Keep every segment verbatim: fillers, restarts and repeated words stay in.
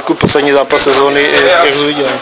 trošku poslední zápas sezóny, jak jsi viděl?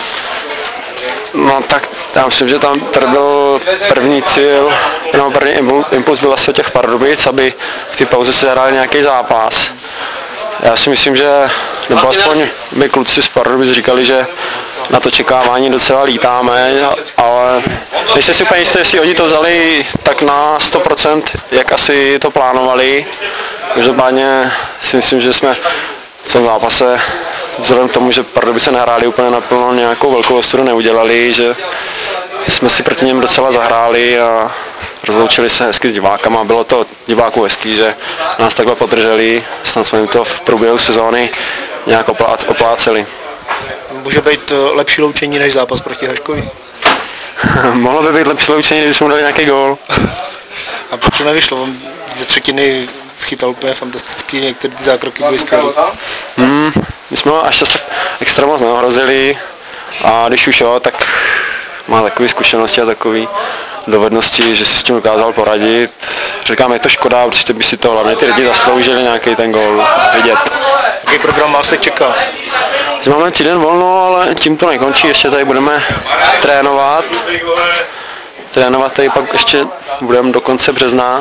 No tak já myslím, že tam tady byl první cíl, no první impuls byl vlastně těch Pardubic, aby v té pauze se hráli nějaký zápas. Já si myslím, že, nebo aspoň my kluci z Pardubic říkali, že na to čekávání docela lítáme, ale nejsem si úplně jistý, jestli oni to vzali tak na sto procent, jak asi to plánovali. Každopádně si myslím, že jsme v tom zápase, vzhledem k tomu, že Pardubice nehráli úplně naplno, nějakou velkou ostudu neudělali, že jsme si proti něm docela zahráli a rozloučili se hezky s divákama. Bylo to diváků hezký, že nás takhle podrželi, snad jsme jim to v průběhu sezóny nějak opláceli. Může být lepší loučení než zápas proti Haškovi? Mohlo by být lepší loučení, když jsme dali nějaký gól. A proč to nevyšlo? On dvě třetiny chytal úplně fantasticky, některé ty zákroky byly skvělé. Hmm, my jsme ho až tak extra moc neohrozili a když už jo, tak má takové zkušenosti a takové dovednosti, že si s tím dokázal poradit. Říkám, je to škoda, určitě by si to hlavně ty lidi zasloužili nějaký ten gól vidět. Jaký program vás se čeká? Máme týden volno, ale tím to nekončí, ještě tady budeme trénovat. Trénovat tady pak ještě budeme do konce března.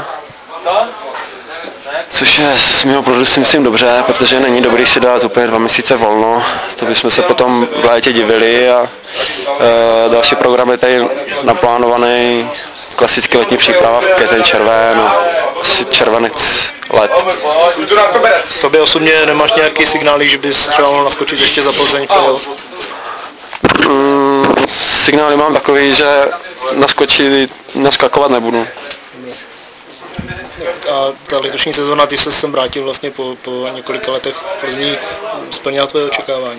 Což je z mého pohledu si myslím dobře, protože není dobrý si dát úplně dva měsíce volno. To bychom se potom v létě divili a e, další program je tady naplánovaný, klasický letní příprava, květen, červen, no, asi červenec, let. Tobě osobně nemáš nějaký signály, že bys třeba mohl naskočit ještě za Plzeň? Mm, signály mám takový, že naskočit, naskakovat nebudu. A ta letošní sezóna, ty se sem vrátil vlastně po, po několika letech v Plzni, splnila tvoje očekávání?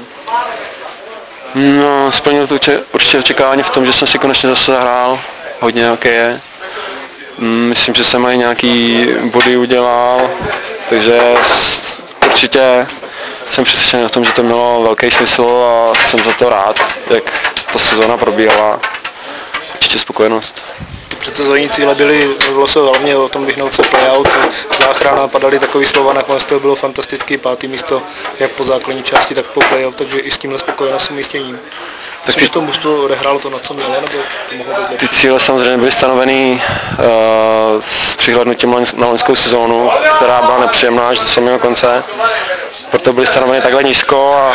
No, splnil to určitě očekávání v tom, že jsem si konečně zase zahrál hodně hokeje. Myslím, že jsem i nějaký body udělal, takže určitě jsem přesvědčen o tom, že to mělo velký smysl a jsem za to rád, jak ta sezóna probíhala. Určitě spokojenost. Předsezónní cíle byly vlosové hlavně o tom vyhnout se playout, záchrana, padaly takový slova, nakonec to bylo fantastický pátý místo jak po základní části, tak po playout, takže i s tímhle spokojenost umístěním. Tak ty... to mužstvo odehrálo to, na co mělo, nebo mohlo být lepší? Ty cíle samozřejmě byly stanoveny uh, s přihlednutím na loňskou sezónu, která byla nepříjemná až do samého konce. Proto byly stanoveny takhle nízko a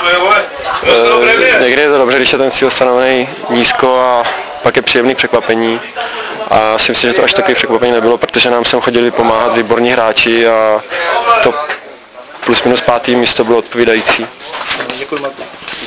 uh, někdy je to dobře, když je ten cíl stanovený nízko a pak je příjemný překvapení. A já si myslím, že to až takový překvapení nebylo, protože nám sem chodili pomáhat výborní hráči a to plus minus pátý místo bylo odpovídající. Děkuji, Marku.